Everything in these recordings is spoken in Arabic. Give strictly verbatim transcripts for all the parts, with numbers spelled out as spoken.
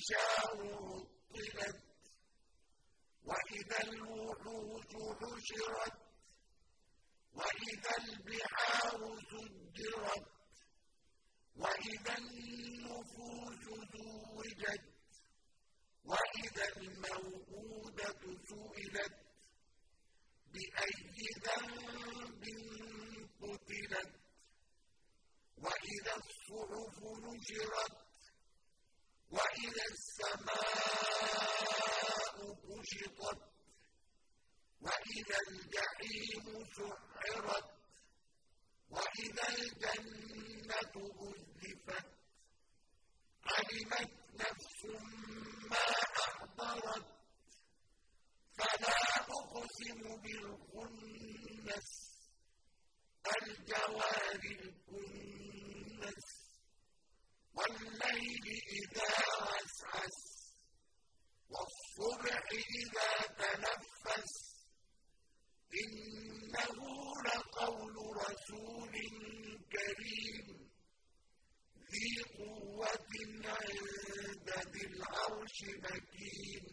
العشار عطلت وإذا الوحوش حشرت وإذا البحار سجرت وإذا النفوس زوجت وإذا الموءودة سئلت بأي ذنب قتلت وإذا الصحف نشرت وإذا السماء كشطت وإذا الجحيم سعرت وإذا الجنة أزلفت علمت نفس ما أحضرت فلا أقسم بالخنس الجوار الكنس والليل إذا عسعس والصبح إذا تنفس إنه لقول رسول كريم ذي قوة عند ذي العرش مكين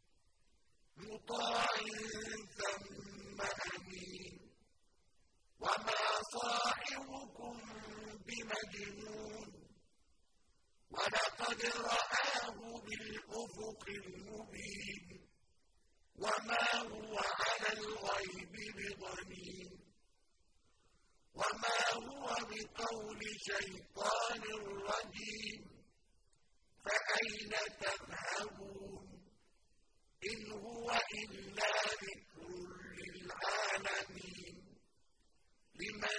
مطاع ثم أمين وما صاحبكم بمجنون ولقد رآه بالأفق المبين وما هو على الغيب بضنين وما هو بقول شيطان رجيم فأين تذهبون إن هو إلا ذكر للعالمين لمن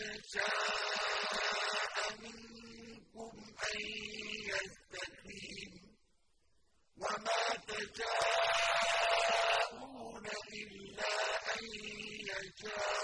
شاء منكم أن يستقيم وما تشاءون إلا أن يشاء